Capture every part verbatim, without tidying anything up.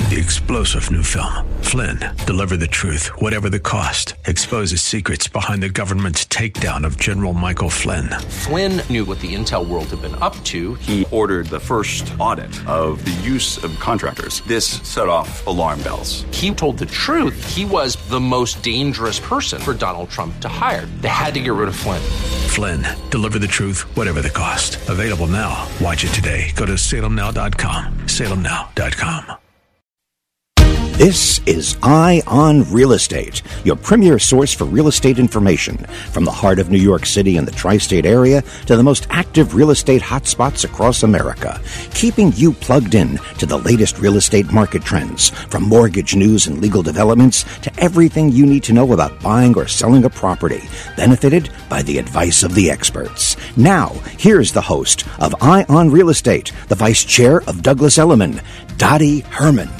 the explosive new film, Flynn, Deliver the Truth, Whatever the Cost, exposes secrets behind the government's takedown of General Michael Flynn. Flynn knew what the intel world had been up to. He ordered the first audit of the use of contractors. This set off alarm bells. He told the truth. He was the most dangerous person for Donald Trump to hire. They had to get rid of Flynn. Flynn, Deliver the Truth, Whatever the Cost. Available now. Watch it today. Go to salem now dot com. salem now dot com. This is Eye on Real Estate, your premier source for real estate information. From the heart of New York City and the tri-state area to the most active real estate hotspots across America, keeping you plugged in to the latest real estate market trends, from mortgage news and legal developments to everything you need to know about buying or selling a property, benefited by the advice of the experts. Now, here's the host of Eye on Real Estate, the vice chair of Douglas Elliman, Dottie Herman.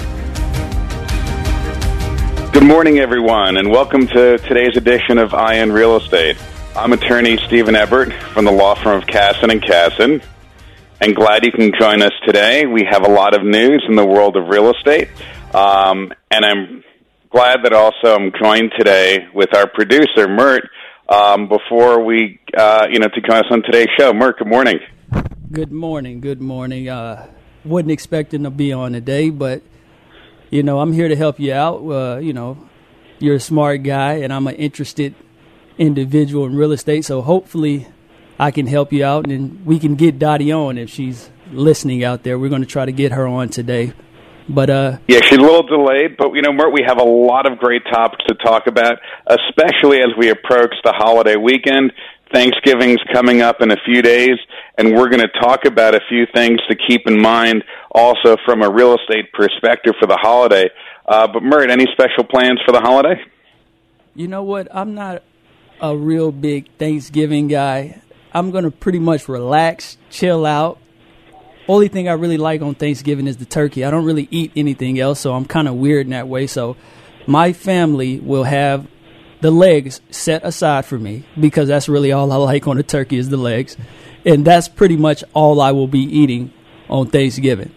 Good morning, everyone, and welcome to today's edition of Eye on Real Estate. I'm attorney Stephen Ebert from the law firm of Casson and Casson, and glad you can join us today. We have a lot of news in the world of real estate, um, and I'm glad that also I'm joined today with our producer, Mert, um, before we, uh, you know, to join us on today's show. Mert, good morning. Good morning, good morning. Uh, wasn't expecting to be on today, but you know, I'm here to help you out. Uh, you know, you're a smart guy, and I'm an interested individual in real estate, so hopefully I can help you out, and we can get Dottie on if she's listening out there. We're going to try to get her on today. But uh, yeah, she's a little delayed, but, you know, Mert, we have a lot of great topics to talk about, especially as we approach the holiday weekend. Thanksgiving's coming up in a few days, and we're going to talk about a few things to keep in mind also from a real estate perspective for the holiday. Uh, but, Mert, any special plans for the holiday? You know what? I'm not a real big Thanksgiving guy. I'm going to pretty much relax, chill out. Only thing I really like on Thanksgiving is the turkey. I don't really eat anything else, so I'm kind of weird in that way. So my family will have the legs set aside for me because that's really all I like on a turkey is the legs. And that's pretty much all I will be eating on Thanksgiving.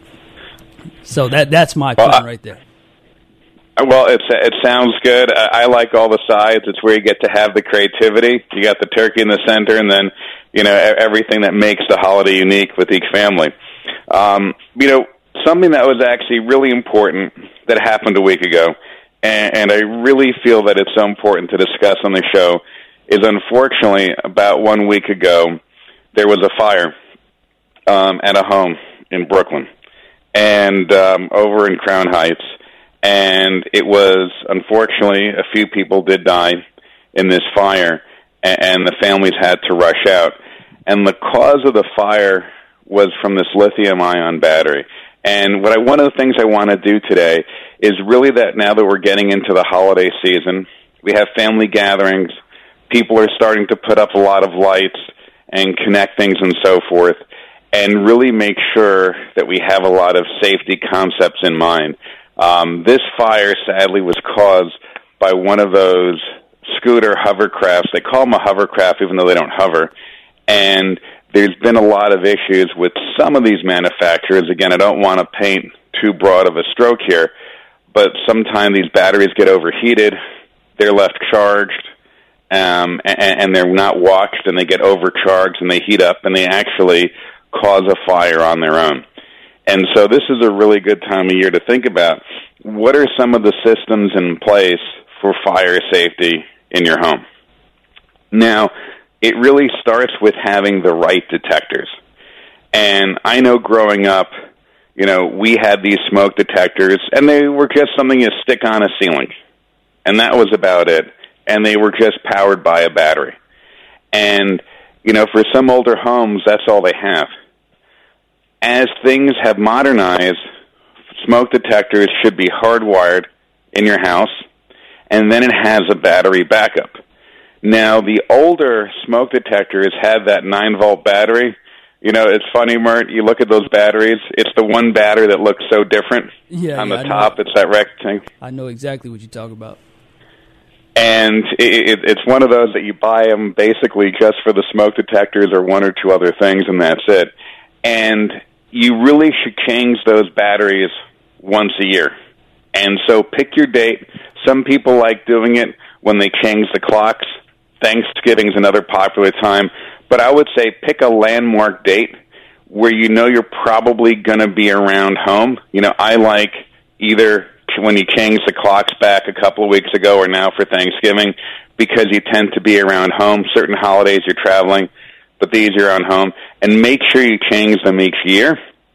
So that that's my plan well, right there. Well, it's, it sounds good. I, I like all the sides. It's where you get to have the creativity. You got the turkey in the center and then, you know, everything that makes the holiday unique with each family. Um, you know, something that was actually really important that happened a week ago, and, and I really feel that it's so important to discuss on the show, is unfortunately about one week ago, there was a fire um, at a home in Brooklyn and um, over in Crown Heights, and it was, unfortunately, a few people did die in this fire, and, and the families had to rush out. And the cause of the fire was from this lithium-ion battery. And what I, one of the things I want to do today is really that now that we're getting into the holiday season, we have family gatherings, people are starting to put up a lot of lights and connect things and so forth, and really make sure that we have a lot of safety concepts in mind. Um, this fire, sadly, was caused by one of those scooter hovercrafts. They call them a hovercraft even though they don't hover. And there's been a lot of issues with some of these manufacturers. Again, I don't want to paint too broad of a stroke here, but sometimes these batteries get overheated, they're left charged, um, and, and they're not watched, and they get overcharged, and they heat up, and they actually cause a fire on their own. And so this is a really good time of year to think about what are some of the systems in place for fire safety in your home. Now, it really starts with having the right detectors. And I know growing up, you know, we had these smoke detectors, and they were just something you stick on a ceiling. And that was about it. And they were just powered by a battery. And, you know, for some older homes, that's all they have. As things have modernized, smoke detectors should be hardwired in your house, and then it has a battery backup. Now, the older smoke detectors had that nine-volt battery. You know, it's funny, Mert, you look at those batteries, it's the one battery that looks so different. Yeah, on yeah, the I top, know. It's that rectangle. I know exactly what you're talking about. And it, it, it's one of those that you buy them basically just for the smoke detectors or one or two other things, and that's it. And you really should change those batteries once a year. And so pick your date. Some people like doing it when they change the clocks. Thanksgiving's another popular time. But I would say pick a landmark date where you know you're probably going to be around home. You know, I like either when you change the clocks back a couple of weeks ago or now for Thanksgiving, because you tend to be around home. Certain holidays you're traveling, but these you're on home. And make sure you change them each year.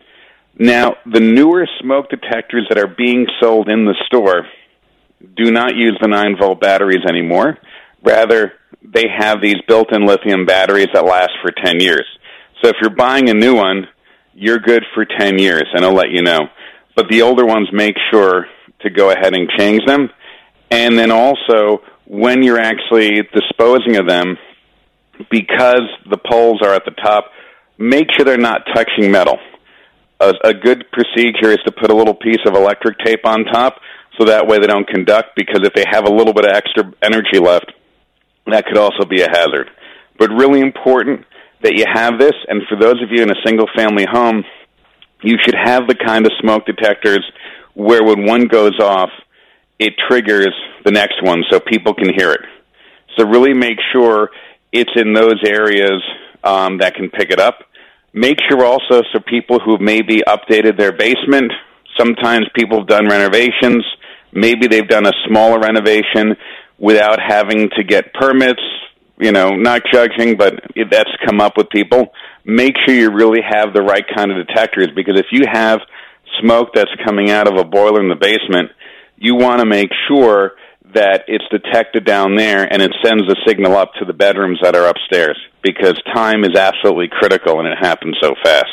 Now, the newer smoke detectors that are being sold in the store do not use the nine-volt batteries anymore. Rather, they have these built-in lithium batteries that last for ten years. So if you're buying a new one, you're good for ten years, and I'll let you know. But the older ones, make sure to go ahead and change them. And then also, when you're actually disposing of them, because the poles are at the top, make sure they're not touching metal. A, a good procedure is to put a little piece of electric tape on top, so that way they don't conduct, because if they have a little bit of extra energy left, that could also be a hazard. But really important that you have this, and for those of you in a single-family home, you should have the kind of smoke detectors where when one goes off, it triggers the next one so people can hear it. So really make sure it's in those areas um, that can pick it up. Make sure also so people who maybe updated their basement, sometimes people have done renovations, maybe they've done a smaller renovation without having to get permits, you know, not judging, but that's come up with people. Make sure you really have the right kind of detectors, because if you have smoke that's coming out of a boiler in the basement, you want to make sure that it's detected down there and it sends the signal up to the bedrooms that are upstairs, because time is absolutely critical and it happens so fast.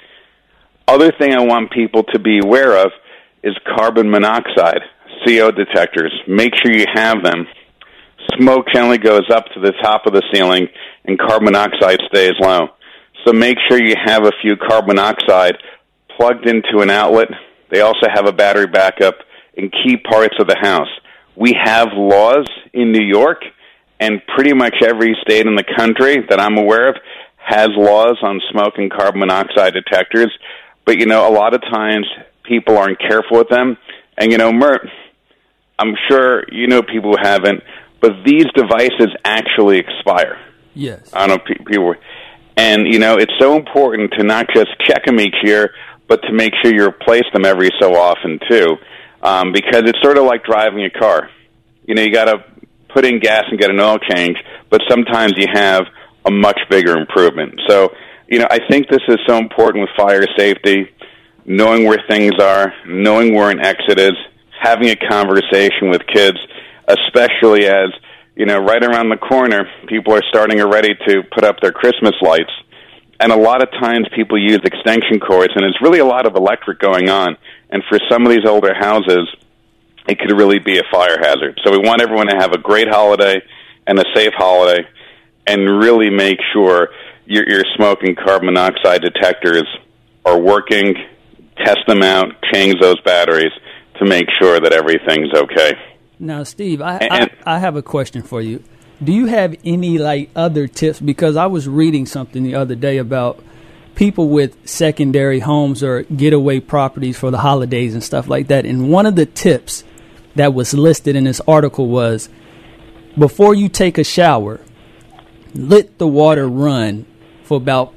Other thing I want people to be aware of is carbon monoxide, C O detectors. Make sure you have them. Smoke generally goes up to the top of the ceiling and carbon monoxide stays low. So make sure you have a few carbon monoxide plugged into an outlet. They also have a battery backup in key parts of the house. We have laws in New York, and pretty much every state in the country that I'm aware of has laws on smoke and carbon monoxide detectors. But, you know, a lot of times people aren't careful with them. And, you know, Mert, I'm sure you know people who haven't, but these devices actually expire. Yes. I don't know, people. And, you know, it's so important to not just check them each year, but to make sure you replace them every so often, too. Um, because it's sort of like driving a car. You know, you got to put in gas and get an oil change, but sometimes you have a much bigger improvement. So, you know, I think this is so important with fire safety, knowing where things are, knowing where an exit is, having a conversation with kids, especially as, you know, right around the corner, people are starting already to put up their Christmas lights. And a lot of times people use extension cords, and there's really a lot of electric going on. And for some of these older houses, it could really be a fire hazard. So we want everyone to have a great holiday and a safe holiday, and really make sure your, your smoke and carbon monoxide detectors are working, test them out, change those batteries to make sure that everything's okay. Now, Steve, I, and, I, I have a question for you. Do you have any, like, other tips? Because I was reading something the other day about people with secondary homes or getaway properties for the holidays and stuff like that. And one of the tips that was listed in this article was, before you take a shower, let the water run for about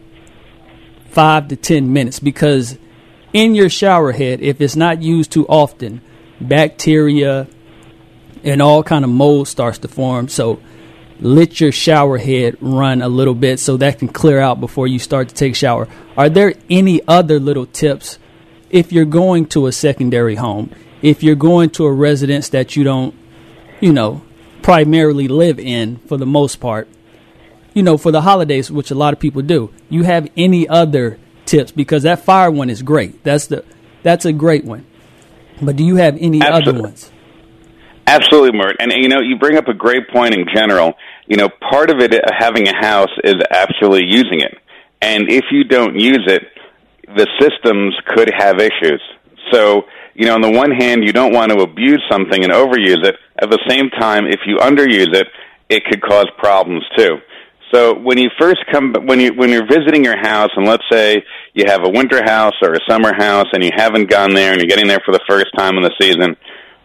five to ten minutes, because in your shower head, if it's not used too often, bacteria and all kind of mold starts to form. So let your shower head run a little bit so that can clear out before you start to take a shower. Are there any other little tips if you're going to a secondary home, if you're going to a residence that you don't, you know, primarily live in for the most part, you know, for the holidays, which a lot of people do? You have any other tips? Because that fire one is great. That's the that's a great one. But do you have any Absolutely. other ones? Absolutely, Mert. And, you know, you bring up a great point in general. You know, part of it, having a house, is actually using it. And if you don't use it, the systems could have issues. So, you know, on the one hand, you don't want to abuse something and overuse it. At the same time, if you underuse it, it could cause problems too. So when you first come, when you when you're visiting your house, and let's say you have a winter house or a summer house, and you haven't gone there, and you're getting there for the first time in the season,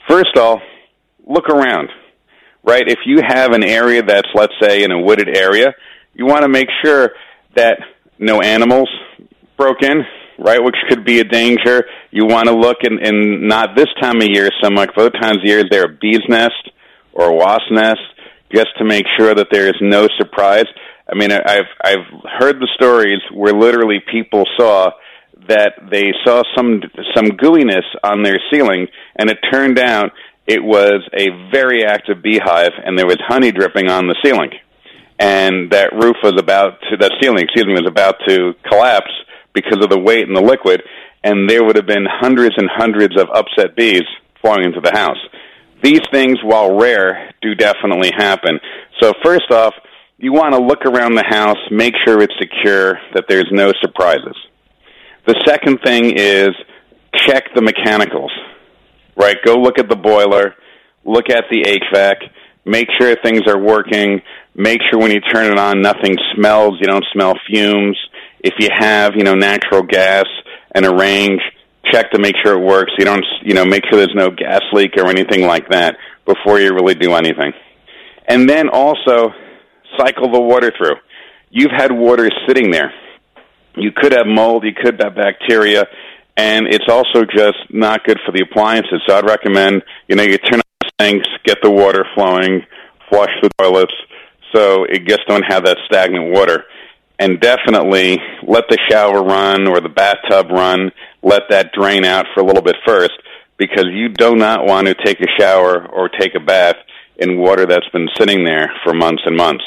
First off, look around, right? If you have an area that's, let's say, in a wooded area, you want to make sure that no animals broke in, right, which could be a danger. You want to look, in, in not this time of year so much, but other times of year, there a bee's nest or a wasp nest, just to make sure that there is no surprise. I mean, I've I've heard the stories where literally people saw that they saw some some gooiness on their ceiling, and it turned out it was a very active beehive, and there was honey dripping on the ceiling, and that roof was about to, that ceiling, excuse me, was about to collapse because of the weight in the liquid, and there would have been hundreds and hundreds of upset bees flying into the house. These things, while rare, do definitely happen. So first off, you want to look around the house, make sure it's secure, that there's no surprises. The second thing is check the mechanicals, right? Go look at the boiler, look at the H V A C, make sure things are working, make sure when you turn it on nothing smells, you don't smell fumes. If you have, you know, natural gas and a range, check to make sure it works. You don't, you know, make sure there's no gas leak or anything like that before you really do anything. And then also cycle the water through. You've had water sitting there. You could have mold, you could have bacteria, and it's also just not good for the appliances. So I'd recommend, you know, you turn on the sinks, get the water flowing, flush the toilets, so it just don't have that stagnant water. And definitely let the shower run or the bathtub run, let that drain out for a little bit first, because you do not want to take a shower or take a bath in water that's been sitting there for months and months.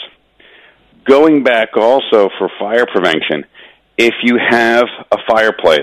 Going back also for fire prevention, if you have a fireplace,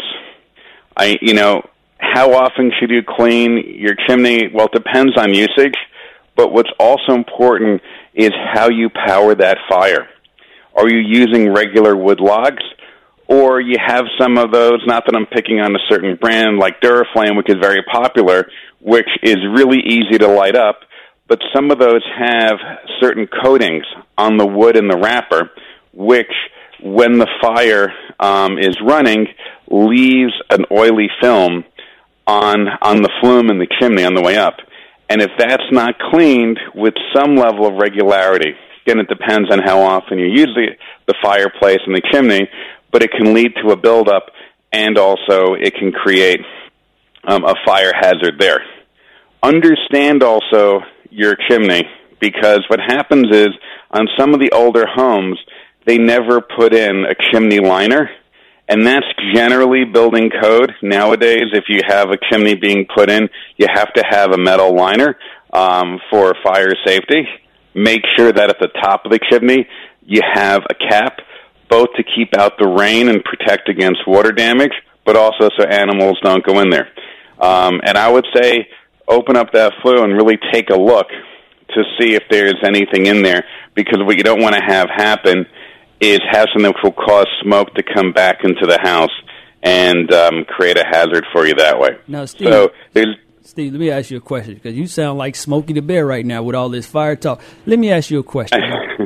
I, you know, how often should you clean your chimney? Well, it depends on usage, but what's also important is how you power that fire. Are you using regular wood logs, or you have some of those, not that I'm picking on a certain brand like Duraflame, which is very popular, which is really easy to light up, but some of those have certain coatings on the wood and the wrapper, which, when the fire um, is running, leaves an oily film on on the flume in the chimney on the way up. And if that's not cleaned with some level of regularity, again, it depends on how often you use the, the fireplace and the chimney, but it can lead to a buildup, and also it can create um, a fire hazard there. Understand also your chimney, because what happens is on some of the older homes, they never put in a chimney liner, and that's generally building code. Nowadays, if you have a chimney being put in, you have to have a metal liner um, for fire safety. Make sure that at the top of the chimney you have a cap, both to keep out the rain and protect against water damage, but also so animals don't go in there. Um, and I would say open up that flue and really take a look to see if there's anything in there, because what you don't want to have happen is have something that will cause smoke to come back into the house and um, create a hazard for you that way. Now, Steve, so there's, Steve, let me ask you a question, because you sound like Smokey the Bear right now with all this fire talk. Let me ask you a question.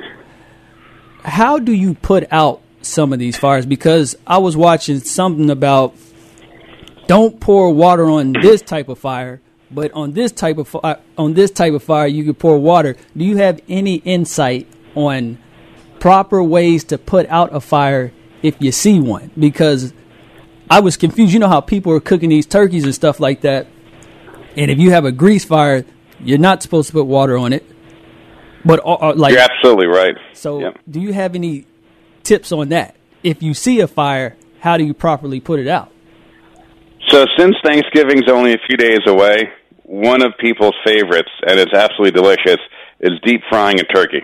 How do you put out some of these fires? Because I was watching something about don't pour water on this type of fire, but on this type of fi- on this type of fire you can pour water. Do you have any insight on proper ways to put out a fire if you see one? Because I was confused. You know how people are cooking these turkeys and stuff like that, and if you have a grease fire, you're not supposed to put water on it. But uh, like you're absolutely right. So, yep. Do you have any tips on that? If you see a fire, how do you properly put it out? So, since Thanksgiving's only a few days away, one of people's favorites, and it's absolutely delicious, is deep frying a turkey.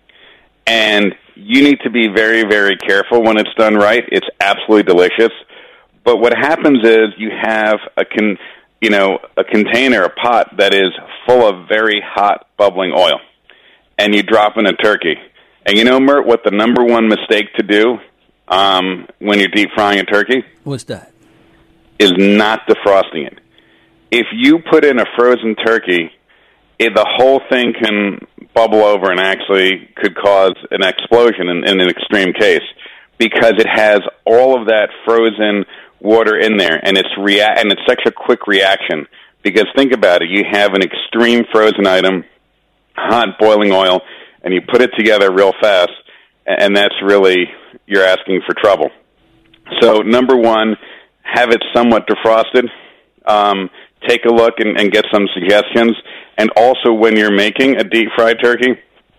And you need to be very, very careful when it's done right. It's absolutely delicious. But what happens is you have a con, you know, a container, a pot that is full of very hot, bubbling oil, and you drop in a turkey. And you know, Mert, what the number one mistake to do um, when you're deep frying a turkey? What's that? Is not defrosting it. If you put in a frozen turkey, it, the whole thing can bubble over and actually could cause an explosion in, in an extreme case, because it has all of that frozen water in there, and it's rea- and it's such a quick reaction Because think about it, you have an extreme frozen item, hot boiling oil, and you put it together real fast, and that's really, you're asking for trouble. So number one, have it somewhat defrosted. Um, take a look and, and get some suggestions. And also when you're making a deep-fried turkey,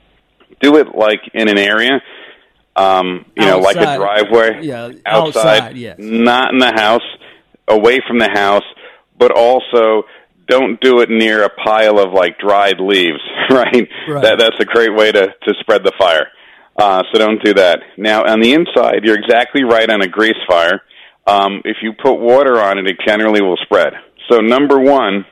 do it like in an area, um, you know, outside. like a driveway, yeah, outside, outside yes. not in the house, away from the house, but also don't do it near a pile of like dried leaves, right? right. That that's a great way to, to spread the fire. Uh, so don't do that. Now, on the inside, you're exactly right on a grease fire. Um, if you put water on it, it generally will spread. So number one,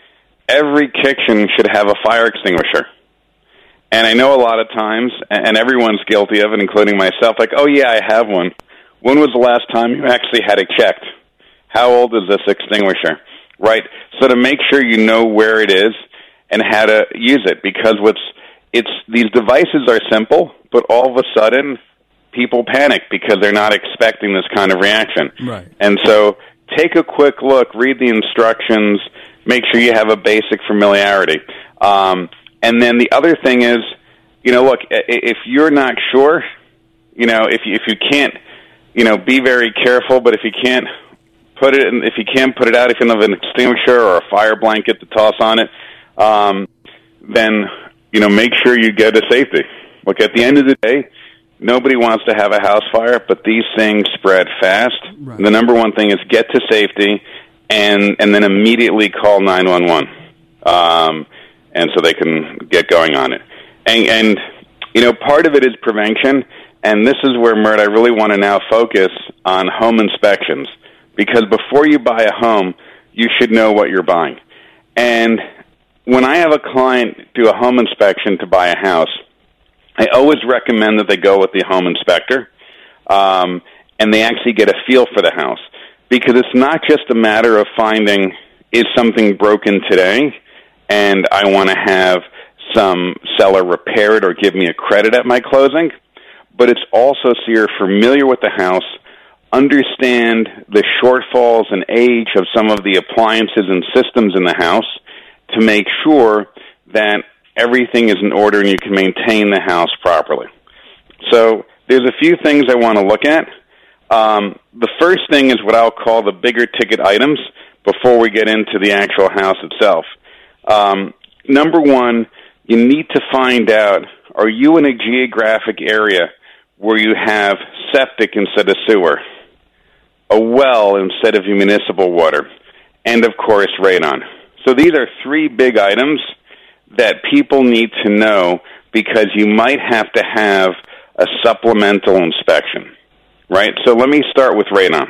every kitchen should have a fire extinguisher. And I know a lot of times, and everyone's guilty of it, including myself, like, oh, yeah, I have one. When was the last time you actually had it checked? How old is this extinguisher? Right? So to make sure you know where it is and how to use it, because what's it's these devices are simple, but all of a sudden people panic because they're not expecting this kind of reaction. Right. And so take a quick look, read the instructions, make sure you have a basic familiarity. Um, and then the other thing is, you know, look, if you're not sure, you know, if you, if you can't, you know, be very careful, but if you can't put it in, if you can't put it out, if you have an extinguisher or a fire blanket to toss on it, um, then, you know, make sure you get to safety. Look, at the end of the day, nobody wants to have a house fire, but these things spread fast. Right. The number one thing is get to safety and, and then immediately call nine one one, um, and so they can get going on it. And, and, you know, part of it is prevention, and this is where, Mert, I really want to now focus on home inspections. Because before you buy a home, you should know what you're buying. And when I have a client do a home inspection to buy a house, I always recommend that they go with the home inspector, um, and they actually get a feel for the house. Because it's not just a matter of finding, is something broken today, and I want to have some seller repair it or give me a credit at my closing, but it's also so you're familiar with the house, understand the shortfalls and age of some of the appliances and systems in the house to make sure that everything is in order and you can maintain the house properly. So there's a few things I want to look at. Um, the first thing is what I'll call the bigger ticket items before we get into the actual house itself. Um, number one, you need to find out, are you in a geographic area where you have septic instead of sewer, a well instead of municipal water, and, of course, radon? So these are three big items that people need to know because you might have to have a supplemental inspection, right? So let me start with radon.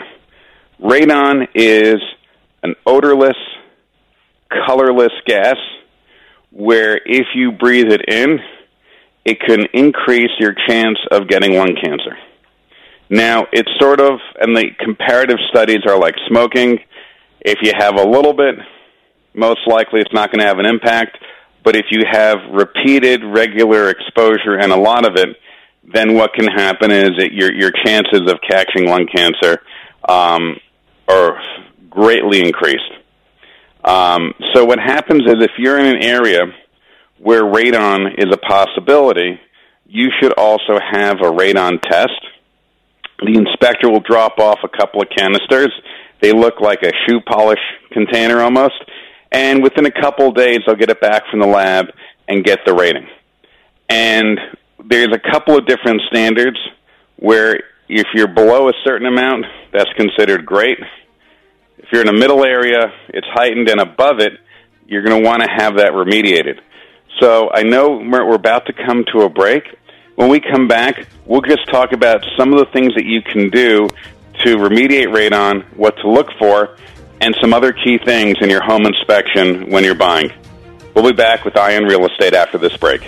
Radon is an odorless, colorless gas where if you breathe it in, it can increase your chance of getting lung cancer. Now, it's sort of, and the comparative studies are like smoking. If you have a little bit, most likely it's not going to have an impact. But if you have repeated, regular exposure and a lot of it, then what can happen is that your your chances of catching lung cancer um, are greatly increased. Um, so what happens is if you're in an area where radon is a possibility, you should also have a radon test. The inspector will drop off a couple of canisters. They look like a shoe polish container almost. And within a couple of days, they'll get it back from the lab and get the rating. And there's a couple of different standards where if you're below a certain amount, that's considered great. If you're in a middle area, it's heightened, and above it, you're going to want to have that remediated. So I know we're about to come to a break. When we come back, we'll just talk about some of the things that you can do to remediate radon, what to look for, and some other key things in your home inspection when you're buying. We'll be back with Ion Real Estate after this break.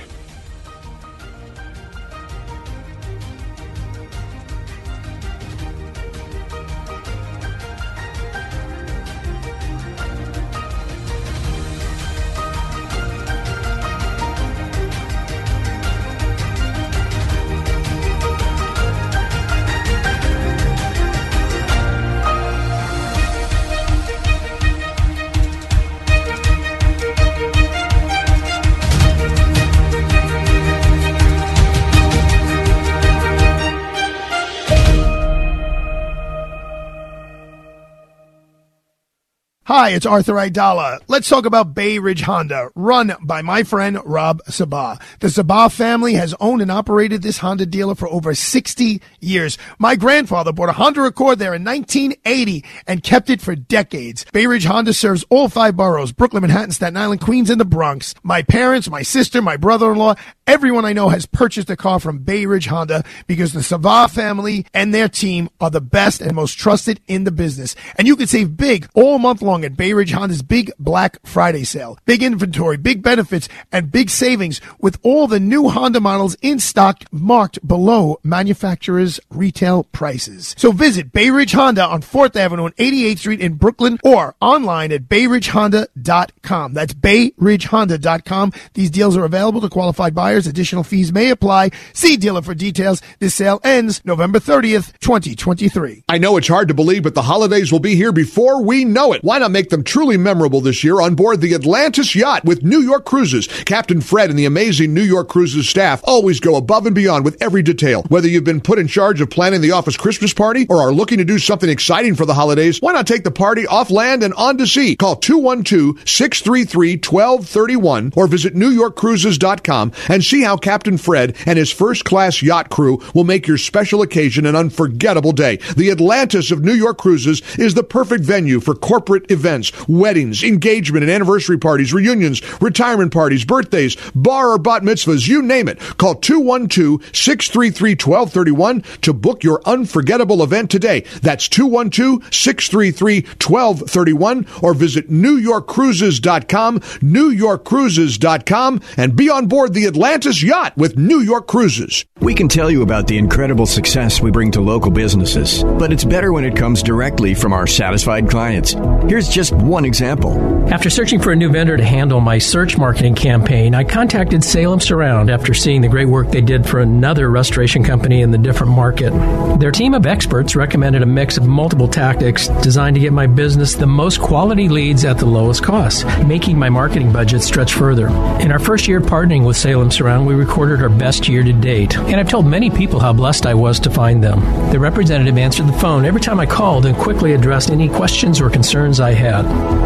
Hi, it's Arthur Aidala. Let's talk about Bay Ridge Honda, run by my friend Rob Sabah. The Sabah family has owned and operated this Honda dealer for over sixty years. My grandfather bought a Honda Accord there in nineteen eighty and kept it for decades. Bay Ridge Honda serves all five boroughs, Brooklyn, Manhattan, Staten Island, Queens, and the Bronx. My parents, my sister, my brother-in-law, everyone I know has purchased a car from Bay Ridge Honda because the Sabah family and their team are the best and most trusted in the business. And you can save big all month long at Bay Ridge Honda's big Black Friday sale. Big inventory, big benefits, and big savings with all the new Honda models in stock marked below manufacturer's retail prices. So visit Bay Ridge Honda on fourth Avenue and eighty-eighth Street in Brooklyn or online at bay ridge honda dot com. That's bay ridge honda dot com. These deals are available to qualified buyers. Additional fees may apply. See dealer for details. This sale ends November thirtieth, twenty twenty-three. I know it's hard to believe, but the holidays will be here before we know it. Why not make them truly memorable this year on board the Atlantis yacht with New York Cruises? Captain Fred and the amazing New York Cruises staff always go above and beyond with every detail. Whether you've been put in charge of planning the office Christmas party or are looking to do something exciting for the holidays, why not take the party off land and on to sea? Call two one two, six three three, one two three one or visit new york cruises dot com and see how Captain Fred and his first-class yacht crew will make your special occasion an unforgettable day. The Atlantis of New York Cruises is the perfect venue for corporate events, weddings, engagement and anniversary parties, reunions, retirement parties, birthdays, bar or bat mitzvahs, you name it. Call two one two, six three three, one two three one to book your unforgettable event today. That's two one two, six three three, one two three one or visit new york cruises dot com, new york cruises dot com, and be on board the Atlantis yacht with New York Cruises. We can tell you about the incredible success we bring to local businesses, but it's better when it comes directly from our satisfied clients. Here's just one example. After searching for a new vendor to handle my search marketing campaign, I contacted Salem Surround after seeing the great work they did for another restoration company in the different market. Their team of experts recommended a mix of multiple tactics designed to get my business the most quality leads at the lowest cost, making my marketing budget stretch further. In our first year partnering with Salem Surround, we recorded our best year to date, and I've told many people how blessed I was to find them. The representative answered the phone every time I called and quickly addressed any questions or concerns I had.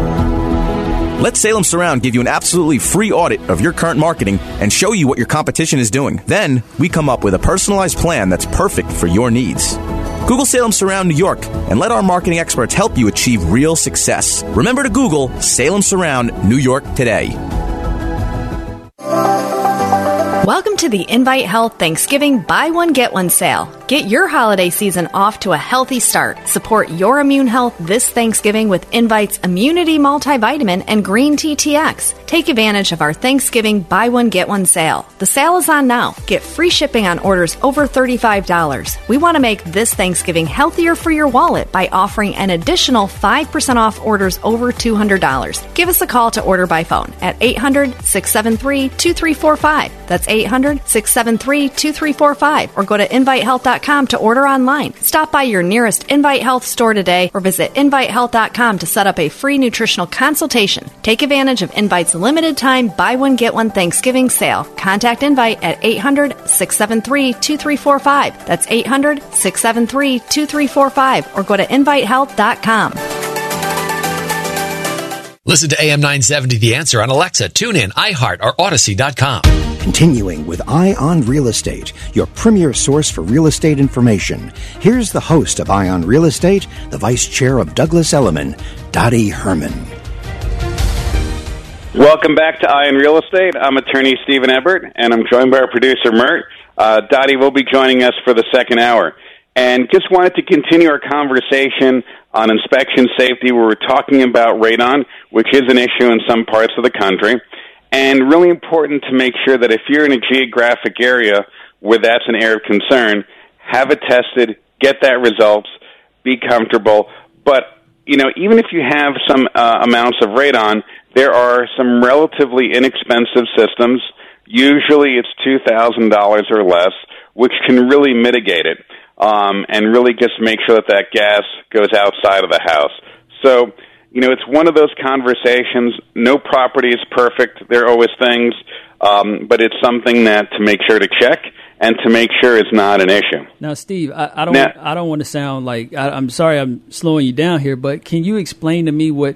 Let Salem Surround give you an absolutely free audit of your current marketing and show you what your competition is doing. Then, we come up with a personalized plan that's perfect for your needs. Google Salem Surround New York and let our marketing experts help you achieve real success. Remember to Google Salem Surround New York today. Welcome to the Invite Health Thanksgiving Buy One Get One sale. Get your holiday season off to a healthy start. Support your immune health this Thanksgiving with Invite's Immunity Multivitamin and Green T T X. Take advantage of our Thanksgiving Buy One Get One sale. The sale is on now. Get free shipping on orders over thirty-five dollars. We want to make this Thanksgiving healthier for your wallet by offering an additional five percent off orders over two hundred dollars. Give us a call to order by phone at eight hundred, six seven three, two three four five. That's eight hundred, six seven three, two three four five or go to invite health dot com to order online. Stop by your nearest Invite Health store today or visit invite health dot com to set up a free nutritional consultation. Take advantage of Invite's limited time Buy One Get One Thanksgiving sale. Contact Invite at eight hundred, six seven three, two three four five. That's eight hundred, six seven three, two three four five or go to invite health dot com. Listen to A M nine seventy The Answer on Alexa, TuneIn, iHeart, or Odyssey dot com. Continuing with Eye on Real Estate, your premier source for real estate information. Here's the host of Eye on Real Estate, the vice chair of Douglas Elliman, Dottie Herman. Welcome back to Eye on Real Estate. I'm attorney Stephen Ebert, and I'm joined by our producer, Mert. Uh, Dottie will be joining us for the second hour. And just wanted to continue our conversation on inspection safety, where we're talking about radon, which is an issue in some parts of the country. And really important to make sure that if you're in a geographic area where that's an area of concern, have it tested, get that results, be comfortable. But, you know, even if you have some uh, amounts of radon, there are some relatively inexpensive systems. Usually it's two thousand dollars or less, which can really mitigate it um, and really just make sure that that gas goes outside of the house. So, you know, it's one of those conversations. No property is perfect. There are always things, um, but it's something that to make sure to check and to make sure it's not an issue. Now, Steve, I, I don't, now, I don't want to sound like I, I'm sorry I'm slowing you down here, but can you explain to me what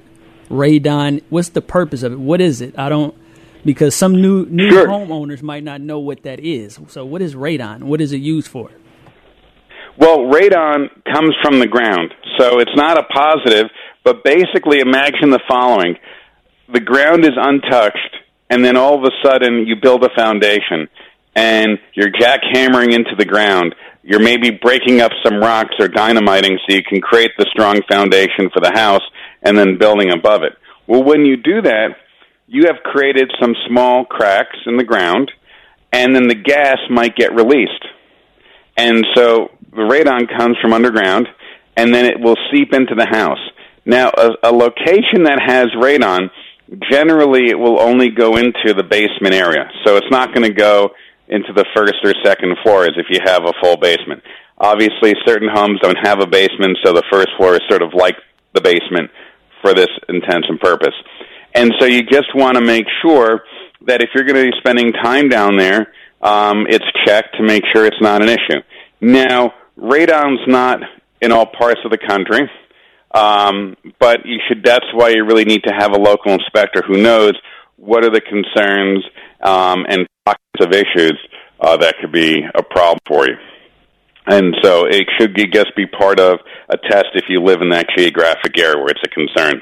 radon? What's the purpose of it? What is it? I don't, because some new new sure. homeowners might not know what that is. So what is radon? What is it used for? Well, radon comes from the ground, so it's not a positive, but basically imagine the following. The ground is untouched, and then all of a sudden you build a foundation, and you're jackhammering into the ground. You're maybe breaking up some rocks or dynamiting so you can create the strong foundation for the house and then building above it. Well, when you do that, you have created some small cracks in the ground, and then the gas might get released. And so the radon comes from underground, and then it will seep into the house. Now, a, a location that has radon, generally it will only go into the basement area. So it's not going to go into the first or second floors if you have a full basement. Obviously, certain homes don't have a basement, so the first floor is sort of like the basement for this intents and purpose. And so you just want to make sure that if you're going to be spending time down there, um, it's checked to make sure it's not an issue. Now, radon's not in all parts of the country, um, but you should. That's why you really need to have a local inspector who knows what are the concerns um, and pockets of issues uh, that could be a problem for you. And so it should just be part of a test if you live in that geographic area where it's a concern.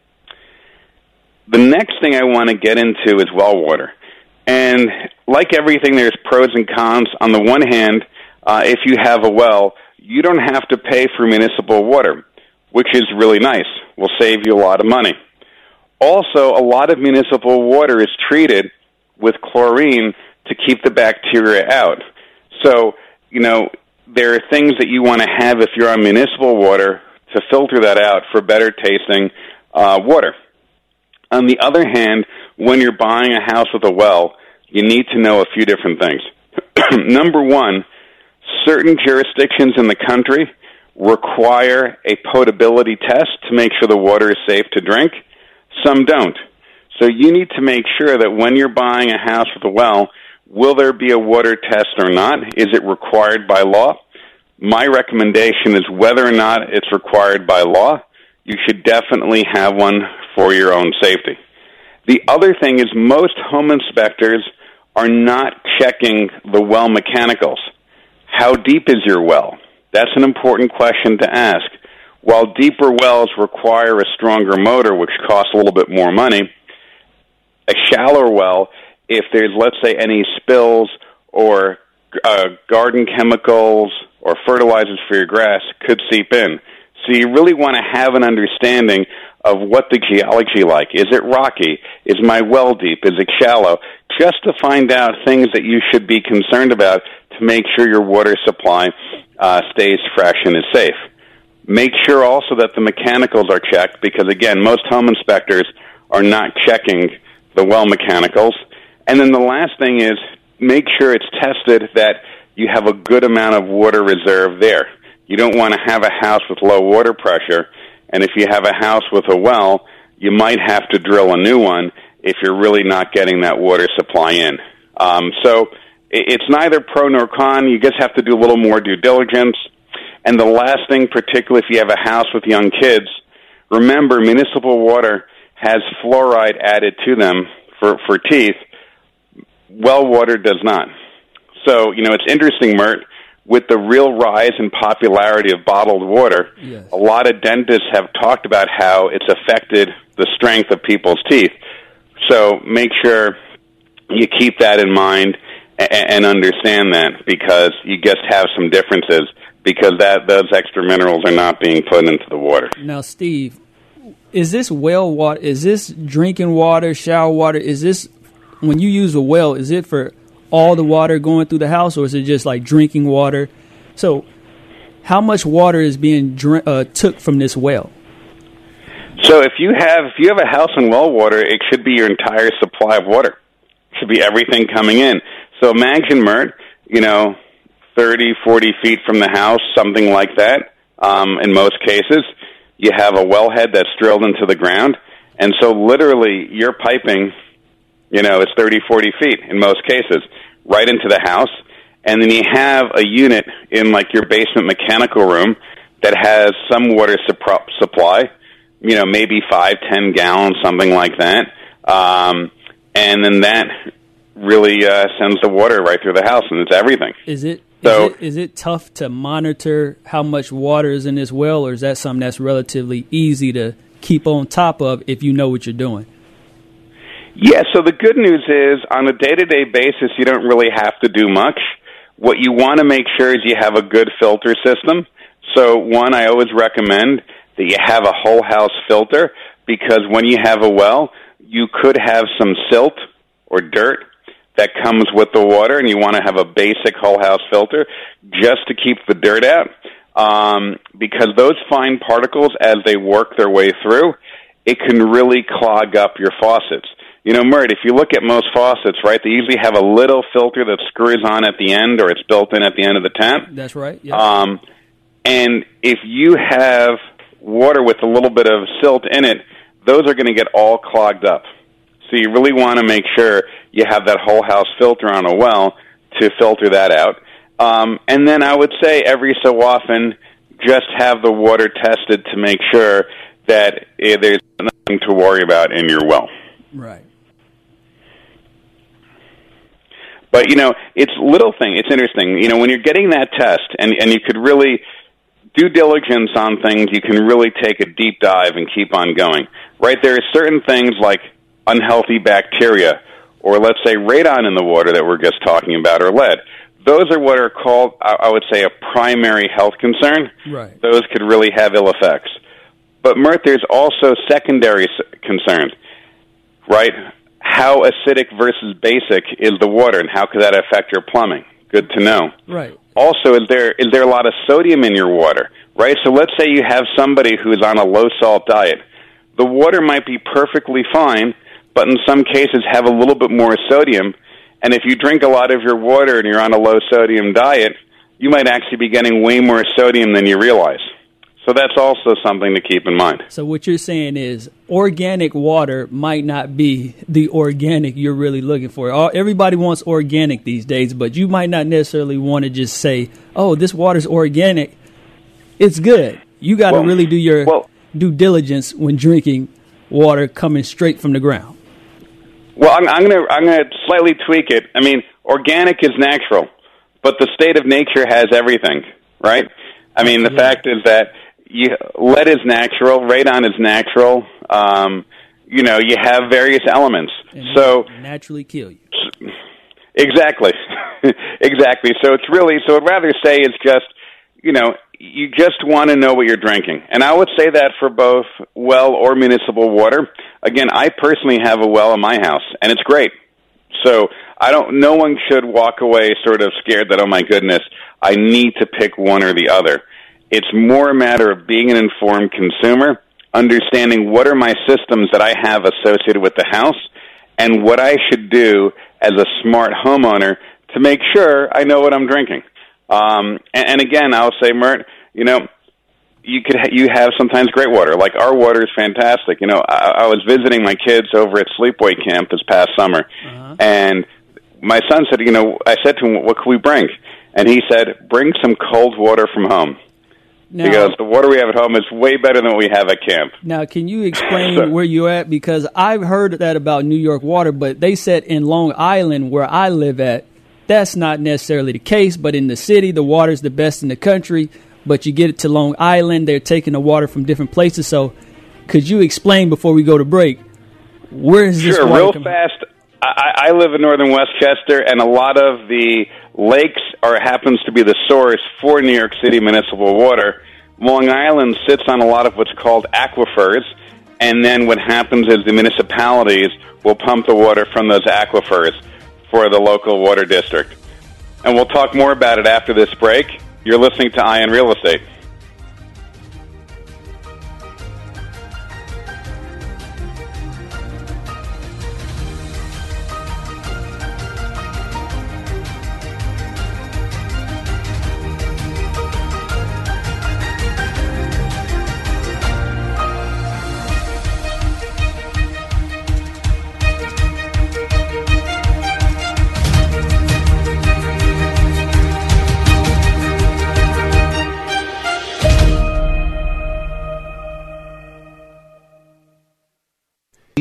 The next thing I want to get into is well water. And like everything, there's pros and cons. On the one hand, uh, if you have a well, you don't have to pay for municipal water, which is really nice. Will save you a lot of money. Also, a lot of municipal water is treated with chlorine to keep the bacteria out. So, you know, there are things that you want to have if you're on municipal water to filter that out for better tasting uh, water. On the other hand, when you're buying a house with a well, you need to know a few different things. Number one, certain jurisdictions in the country require a potability test to make sure the water is safe to drink. Some don't. So you need to make sure that when you're buying a house with a well, will there be a water test or not? Is it required by law? My recommendation is whether or not it's required by law, you should definitely have one for your own safety. The other thing is most home inspectors are not checking the well mechanicals. How deep is your well? That's an important question to ask. While deeper wells require a stronger motor, which costs a little bit more money, a shallower well, if there's, let's say, any spills or uh, garden chemicals or fertilizers for your grass, could seep in. So you really want to have an understanding of what the geology like. Is it rocky? Is my well deep? Is it shallow? Just to find out things that you should be concerned about to make sure your water supply uh, stays fresh and is safe. Make sure also that the mechanicals are checked because, again, most home inspectors are not checking the well mechanicals. And then the last thing is make sure it's tested that you have a good amount of water reserve there. You don't want to have a house with low water pressure, and if you have a house with a well, you might have to drill a new one if you're really not getting that water supply in. Um, so it's neither pro nor con. You just have to do a little more due diligence. And the last thing, particularly if you have a house with young kids, remember municipal water has fluoride added to them for, for teeth. Well water does not. So, you know, it's interesting, Mert, with the real rise in popularity of bottled water, yes. A lot of dentists have talked about how it's affected the strength of people's teeth. So make sure you keep that in mind and understand that because you just have some differences because that those extra minerals are not being put into the water. Now, Steve, is this well water, is this drinking water, shower water, is this, when you use a well, is it for all the water going through the house, or is it just like drinking water? So how much water is being drink, uh, took from this well? So if you have if you have a house on well water, it should be your entire supply of water. It should be everything coming in. So imagine, Mert, you know, thirty, forty feet from the house, something like that. Um, in most cases, you have a wellhead that's drilled into the ground. And so literally your piping, you know, is thirty, forty feet in most cases, right into the house. And then you have a unit in like your basement mechanical room that has some water supr- supply, you know, maybe five, ten gallons, something like that. Um, and then that really uh, sends the water right through the house, and it's everything. Is it, so, is it is it tough to monitor how much water is in this well, or is that something that's relatively easy to keep on top of if you know what you're doing? Yeah, so the good news is on a day-to-day basis, you don't really have to do much. What you want to make sure is you have a good filter system. So, one, I always recommend that you have a whole house filter, because when you have a well, you could have some silt or dirt that comes with the water, and you want to have a basic whole house filter just to keep the dirt out, um, because those fine particles, as they work their way through, it can really clog up your faucets. You know, Mert, if you look at most faucets, right, they usually have a little filter that screws on at the end, or it's built in at the end of the tap. That's right. Yeah. Um, and if you have water with a little bit of silt in it, those are going to get all clogged up. So you really want to make sure you have that whole house filter on a well to filter that out. Um, and then I would say every so often, just have the water tested to make sure that eh, there's nothing to worry about in your well. Right. But, you know, it's little thing. It's interesting. You know, when you're getting that test, and, and you could really do diligence on things, you can really take a deep dive and keep on going. Right? There are certain things like unhealthy bacteria, or let's say radon in the water that we're just talking about, or lead. Those are what are called, I would say, a primary health concern. Right. Those could really have ill effects. But, Mert, there's also secondary concerns, right? How acidic versus basic is the water, and how could that affect your plumbing? Good to know. Right. Also, is there is there a lot of sodium in your water, right? So let's say you have somebody who's on a low-salt diet. The water might be perfectly fine, but in some cases have a little bit more sodium, and if you drink a lot of your water and you're on a low-sodium diet, you might actually be getting way more sodium than you realize. So that's also something to keep in mind. So what you're saying is organic water might not be the organic you're really looking for. All, everybody wants organic these days, but you might not necessarily want to just say, oh, this water's organic. It's good. You got to well, really do your well, due diligence when drinking water coming straight from the ground. Well, I'm, I'm going to I'm going to slightly tweak it. I mean, organic is natural, but the state of nature has everything, right? I mean, the yeah. fact is that You, lead is natural, radon is natural. Um, you know, you have various elements. And so naturally kill you. Exactly, exactly. So it's really. So I'd rather say it's just, you know, you just want to know what you're drinking, and I would say that for both well or municipal water. Again, I personally have a well in my house, and it's great. So I don't. No one should walk away sort of scared that, oh my goodness, I need to pick one or the other. It's more a matter of being an informed consumer, understanding what are my systems that I have associated with the house, and what I should do as a smart homeowner to make sure I know what I'm drinking. Um, and, and again, I'll say, Mert, you know, you could ha- you have sometimes great water. Like our water is fantastic. You know, I, I was visiting my kids over at Sleepaway Camp this past summer, uh-huh. and my son said, you know, I said to him, what can we bring? And he said, bring some cold water from home. Now, because the water we have at home is way better than what we have at camp. Now, can you explain so, where you're at? Because I've heard that about New York water, but they said in Long Island, where I live at, that's not necessarily the case. But in the city, the water's the best in the country. But you get it to Long Island, they're taking the water from different places. So could you explain before we go to break, where is this sure, water real coming? fast. I, I live in northern Westchester, and a lot of the lakes are happens to be the source for New York City municipal water. Long Island sits on a lot of what's called aquifers, and then what happens is the municipalities will pump the water from those aquifers for the local water district. And we'll talk more about it after this break. You're listening to Ion Real Estate.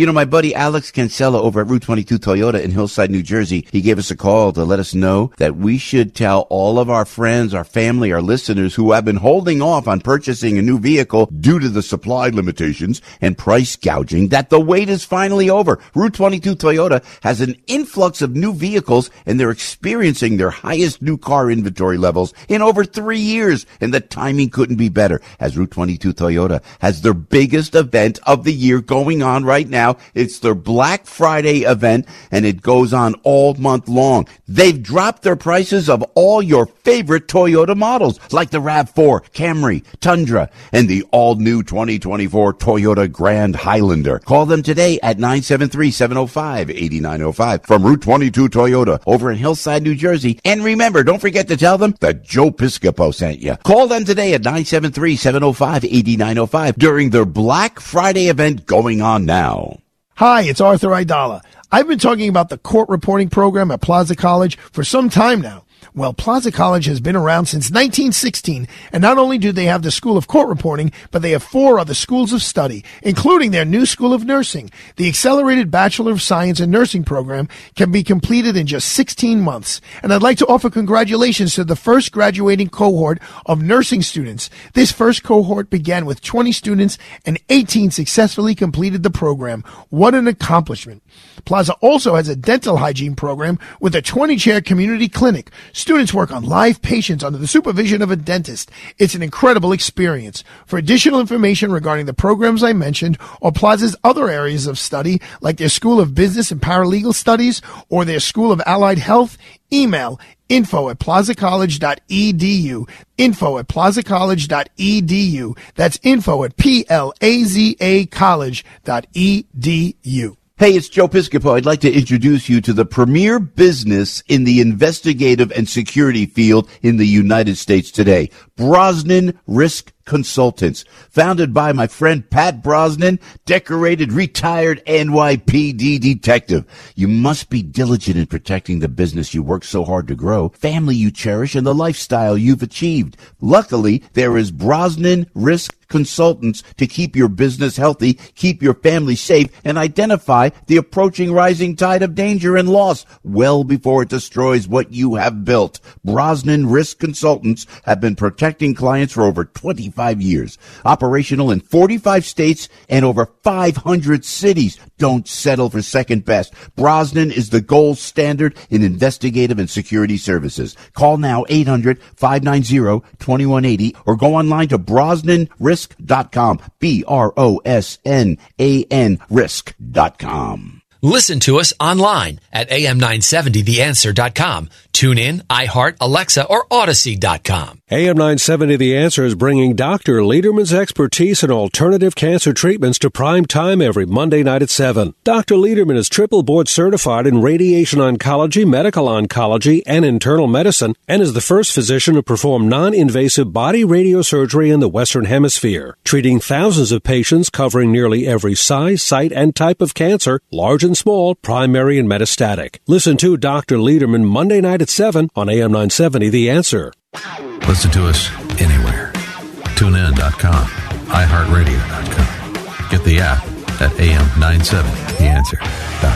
You know, my buddy Alex Cancella over at Route twenty-two Toyota in Hillside, New Jersey, he gave us a call to let us know that we should tell all of our friends, our family, our listeners who have been holding off on purchasing a new vehicle due to the supply limitations and price gouging that the wait is finally over. Route twenty-two Toyota has an influx of new vehicles, and they're experiencing their highest new car inventory levels in over three years, and the timing couldn't be better, as Route twenty-two Toyota has their biggest event of the year going on right now. It's their Black Friday event, and it goes on all month long. They've dropped their prices of all your favorite Toyota models, like the RAV four, Camry, Tundra, and the all-new twenty twenty-four Toyota Grand Highlander. Call them today at nine seven three, seven oh five, eight nine oh five from Route twenty-two Toyota over in Hillside, New Jersey. And remember, don't forget to tell them that Joe Piscopo sent you. Call them today at nine seven three, seven oh five, eight nine oh five during their Black Friday event going on now. Hi, it's Arthur Aidala. I've been talking about the court reporting program at Plaza College for some time now. Well, Plaza College has been around since nineteen sixteen, and not only do they have the School of Court Reporting, but they have four other schools of study, including their new School of Nursing. The Accelerated Bachelor of Science in Nursing program can be completed in just sixteen months. And I'd like to offer congratulations to the first graduating cohort of nursing students. This first cohort began with twenty students, and eighteen successfully completed the program. What an accomplishment. Plaza also has a dental hygiene program with a twenty-chair community clinic. Students work on live patients under the supervision of a dentist. It's an incredible experience. For additional information regarding the programs I mentioned or Plaza's other areas of study, like their School of Business and Paralegal Studies or their School of Allied Health, email info at plazacollege.edu. Info at plazacollege.edu. That's info at P L A Z A college dot E D U. Hey, it's Joe Piscopo. I'd like to introduce you to the premier business in the investigative and security field in the United States today, Brosnan Risk Consultants. Founded by my friend Pat Brosnan, decorated retired N Y P D detective. You must be diligent in protecting the business you work so hard to grow, family you cherish, and the lifestyle you've achieved. Luckily, there is Brosnan Risk Consultants to keep your business healthy, keep your family safe, and identify the approaching rising tide of danger and loss well before it destroys what you have built. Brosnan Risk Consultants have been protecting clients for over twenty-five years. Operational in forty-five states and over five hundred cities. Don't settle for second best. Brosnan is the gold standard in investigative and security services. Call now eight hundred, five nine zero, two one eight zero or go online to brosnan risk dot com. B R O S N A N risk dot com. Listen to us online at A M nine seventy the answer dot com. Tune in, iHeart, Alexa, or Odyssey dot com. A M nine seventy The Answer is bringing Doctor Lederman's expertise in alternative cancer treatments to prime time every Monday night at seven. Doctor Lederman is triple board certified in radiation oncology, medical oncology, and internal medicine, and is the first physician to perform non-invasive body radiosurgery in the Western Hemisphere, treating thousands of patients covering nearly every size, site, and type of cancer, large and small, primary and metastatic. Listen to Doctor Lederman Monday night at seven on A M nine seventy The Answer. Listen to us anywhere. tune in dot com, i heart radio dot com. Get the app at A M nine seventy the answer dot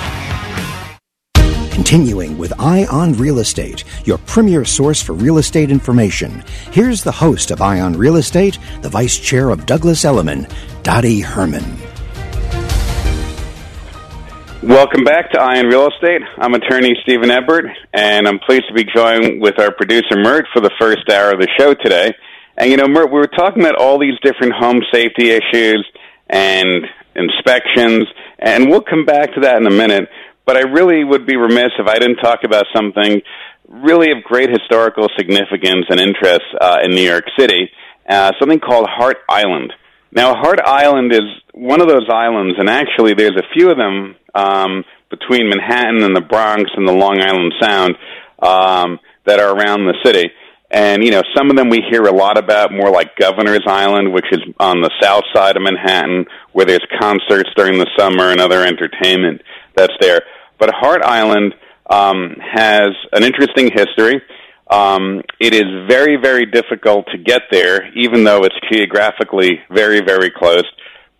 com. Continuing with Eye on Real Estate, your premier source for real estate information. Here's the host of Eye on Real Estate, the Vice Chair of Douglas Elliman, Dottie Herman. Welcome back to Eye on Real Estate. I'm attorney Stephen Ebert, and I'm pleased to be joined with our producer, Mert, for the first hour of the show today. And, you know, Mert, we were talking about all these different home safety issues and inspections, and we'll come back to that in a minute. But I really would be remiss if I didn't talk about something really of great historical significance and interest uh, in New York City, uh, something called Hart Island. Now, Hart Island is one of those islands, and actually there's a few of them um, between Manhattan and the Bronx and the Long Island Sound um, that are around the city. And, you know, some of them we hear a lot about, more like Governor's Island, which is on the south side of Manhattan, where there's concerts during the summer and other entertainment that's there. But Hart Island um, has an interesting history. Um, it is very, very difficult to get there, even though it's geographically very, very close.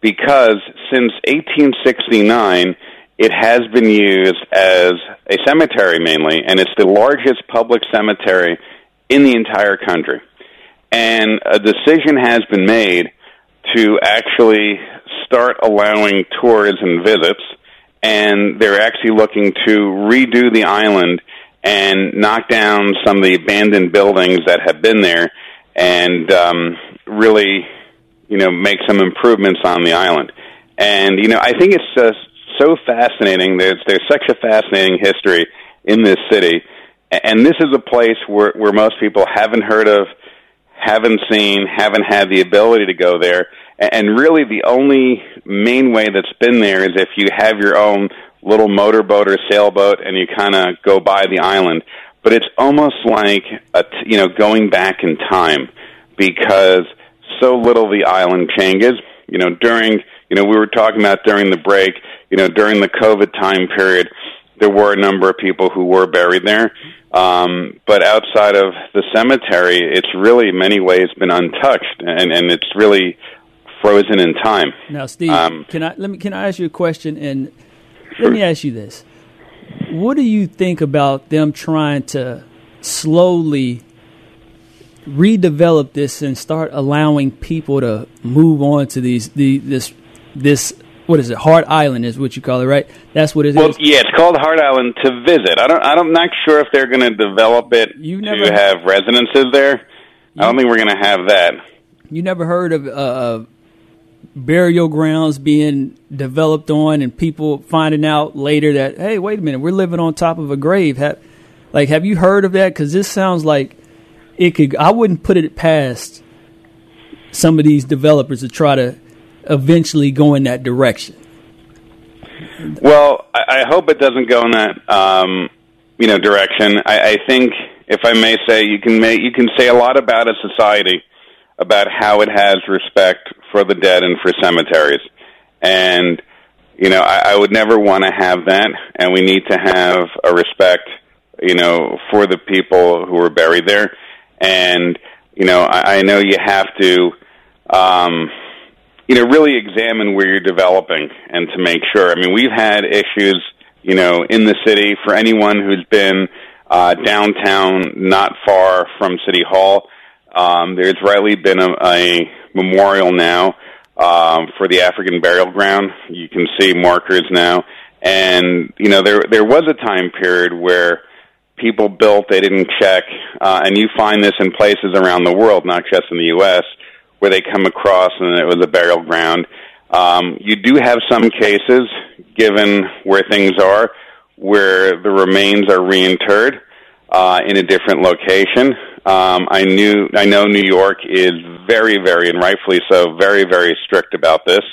because since eighteen sixty-nine, it has been used as a cemetery mainly, and it's the largest public cemetery in the entire country. And a decision has been made to actually start allowing tours and visits, and they're actually looking to redo the island and knock down some of the abandoned buildings that have been there and um, really, you know, make some improvements on the island. And, you know, I think it's just so fascinating. There's, there's such a fascinating history in this city, and this is a place where, where most people haven't heard of, haven't seen, haven't had the ability to go there. And really the only main way that's been there is if you have your own little motorboat or sailboat and you kind of go by the island. But it's almost like, a t- you know, going back in time, because so little the island changes. You know, during, you know, we were talking about during the break, you know, during the COVID time period, there were a number of people who were buried there. Um, but outside of the cemetery, it's really in many ways been untouched, and, and it's really frozen in time. Now, Steve, um, can I let me can I ask you a question? And let me ask you this: what do you think about them trying to slowly redevelop this and start allowing people to move on to these the this this what is it? Hart Island is what you call it, right? That's what it well, is. Well, yeah, it's called Hart Island to visit. I don't. I'm not sure if they're going to develop it you never, to have residences there. You, I don't think we're going to have that. You never heard of uh, burial grounds being developed on, and people finding out later that, hey, wait a minute, we're living on top of a grave. Have, like, have you heard of that? Because this sounds like it could. I wouldn't put it past some of these developers to try to eventually go in that direction. Well, I, I hope it doesn't go in that um, you know direction. I, I think, if I may say, you can make, you can say a lot about a society, about how it has respect for the dead and for cemeteries. And, you know, I, I would never want to have that, and we need to have a respect, you know, for the people who are buried there. And, you know, I, I know you have to, um, you know, really examine where you're developing and to make sure. I mean, we've had issues, you know, in the city for anyone who's been uh, downtown, not far from City Hall. Um, there's rightly been a, a memorial now um, for the African burial ground. You can see markers now. And, you know, there there was a time period where people built, they didn't check, uh, and you find this in places around the world, not just in the U S, where they come across and it was a burial ground. Um, you do have some cases, given where things are, where the remains are reinterred uh, in a different location. Um, I knew, I know New York is very, very, and rightfully so, very, very strict about this,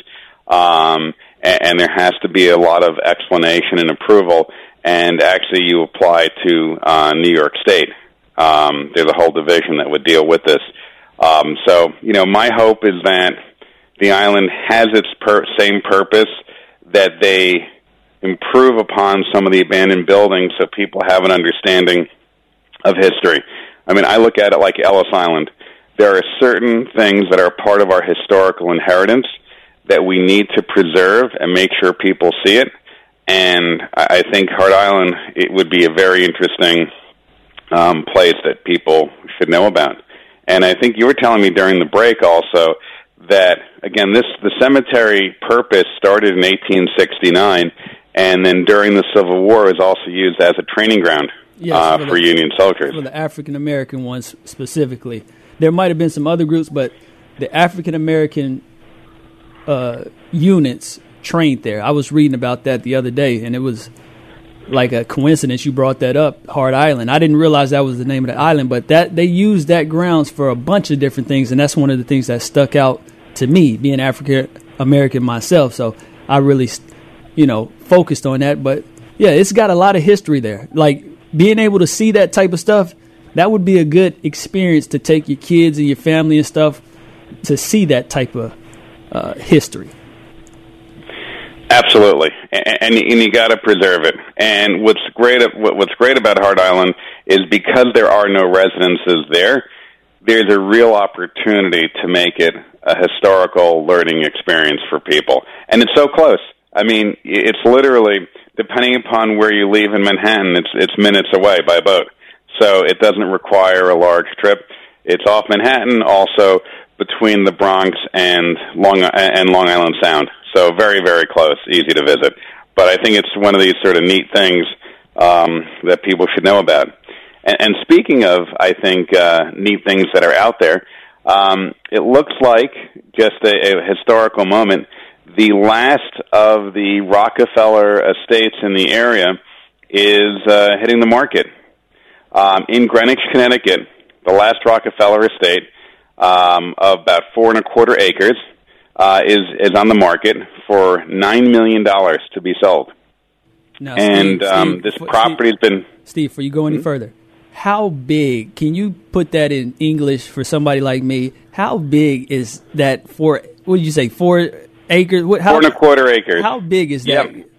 um, and, and there has to be a lot of explanation and approval. And actually, you apply to uh, New York State. Um, there's a whole division that would deal with this. Um, so, you know, my hope is that the island has its per- same purpose, that they improve upon some of the abandoned buildings so people have an understanding of history. I mean, I look at it like Ellis Island. There are certain things that are part of our historical inheritance that we need to preserve and make sure people see it. And I think Hart Island, it would be a very interesting um, place that people should know about. And I think you were telling me during the break also that, again, this the cemetery purpose started in eighteen sixty-nine, and then during the Civil War was also used as a training ground yes, uh, for, for the, Union soldiers. For the African-American ones specifically. There might have been some other groups, but the African-American uh, units trained there. I was reading about that the other day, and it was like a coincidence you brought that up, Hart Island. I didn't realize that was the name of the island, but that they used that grounds for a bunch of different things, and that's one of the things that stuck out to me, being African American myself. So I really, you know, focused on that. But yeah, it's got a lot of history there. Like being able to see that type of stuff, that would be a good experience to take your kids and your family and stuff to see that type of uh, history. Absolutely, and, and you got to preserve it. And what's great, what's great about Hart Island is because there are no residences there, there's a real opportunity to make it a historical learning experience for people. And it's so close. I mean, it's literally, depending upon where you leave in Manhattan, it's it's minutes away by boat. So it doesn't require a large trip. It's off Manhattan, also between the Bronx and Long and Long Island Sound. So very, very close, easy to visit. But I think it's one of these sort of neat things um, that people should know about. And, and speaking of, I think, uh, neat things that are out there, um, it looks like, just a, a historical moment, the last of the Rockefeller estates in the area is uh, hitting the market. Um, in Greenwich, Connecticut, the last Rockefeller estate um, of about four and a quarter acres uh, is is on the market for nine million dollars to be sold. Now, and Steve, um, Steve, this Steve, property's been... Steve, before you go any mm-hmm. further, how big, can you put that in English for somebody like me, how big is that for, what did you say, four acres? What, how, four and a quarter acres. How big is that? Yep.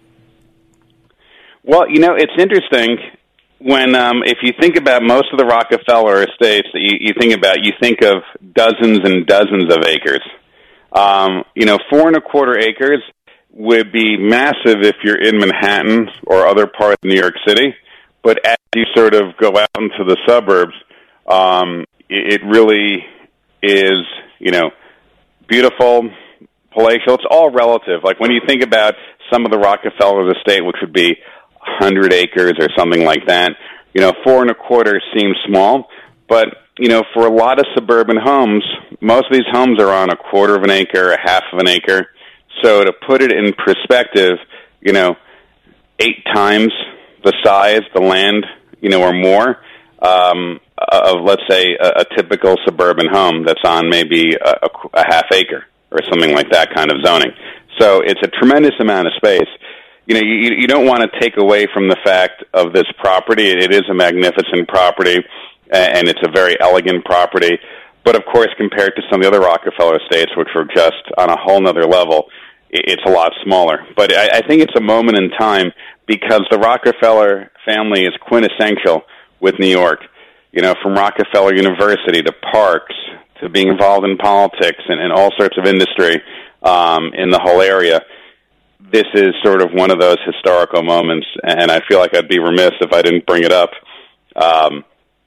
Well, you know, it's interesting when, um, if you think about most of the Rockefeller estates that you, you think about, you think of dozens and dozens of acres. Um, you know, four and a quarter acres would be massive if you're in Manhattan or other parts of New York City, but as you sort of go out into the suburbs, um, it, it really is, you know, beautiful, palatial. It's all relative. Like when you think about some of the Rockefeller's estate, which would be one hundred acres or something like that, you know, four and a quarter seems small, but, you know, for a lot of suburban homes, most of these homes are on a quarter of an acre, a half of an acre. So to put it in perspective, you know, eight times the size, the land, you know, or more um, of, let's say, a, a typical suburban home that's on maybe a, a, a half acre or something like that kind of zoning. So it's a tremendous amount of space. You know, you, you don't want to take away from the fact of this property. It is a magnificent property, and it's a very elegant property. But, of course, compared to some of the other Rockefeller estates, which were just on a whole nother level, it's a lot smaller. But I, I think it's a moment in time because the Rockefeller family is quintessential with New York. You know, from Rockefeller University to parks to being involved in politics and, and all sorts of industry um, in the whole area. This is sort of one of those historical moments, and I feel like I'd be remiss if I didn't bring it up. Um,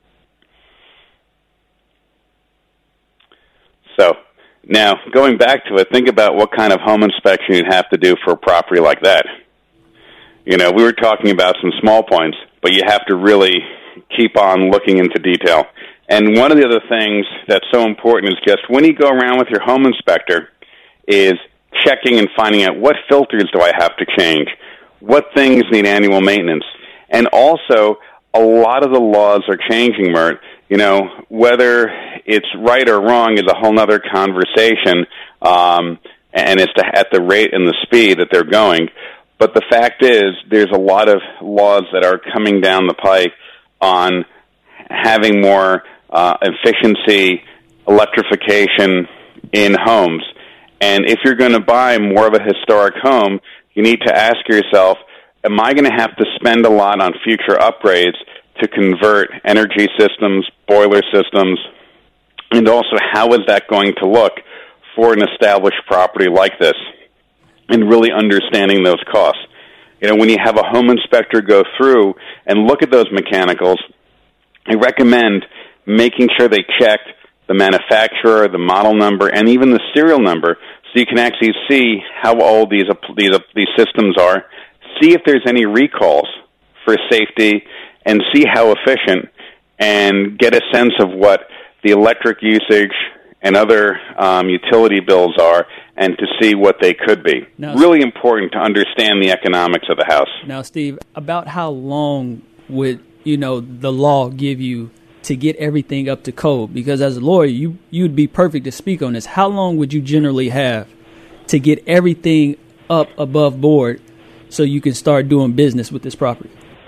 so, now, going back to it, think about what kind of home inspection you'd have to do for a property like that. You know, we were talking about some small points, but you have to really keep on looking into detail. And one of the other things that's so important is just when you go around with your home inspector is checking and finding out what filters do I have to change, what things need annual maintenance. And also, a lot of the laws are changing, Mert. You know, whether it's right or wrong is a whole other conversation, um, and it's to, at the rate and the speed that they're going. But the fact is, there's a lot of laws that are coming down the pike on having more uh, efficiency, electrification in homes. And if you're going to buy more of a historic home, you need to ask yourself, am I going to have to spend a lot on future upgrades to convert energy systems, boiler systems, and also how is that going to look for an established property like this, and really understanding those costs. You know, when you have a home inspector go through and look at those mechanicals, I recommend making sure they check the manufacturer, the model number, and even the serial number, so you can actually see how old these these these systems are, see if there's any recalls for safety, and see how efficient, and get a sense of what the electric usage and other um, utility bills are, and to see what they could be. Now, really important to understand the economics of the house. Now, Steve, about how long would, you know, the law give you to get everything up to code? Because as a lawyer, you you'd be perfect to speak on this. How long would you generally have to get everything up above board so you can start doing business with this property?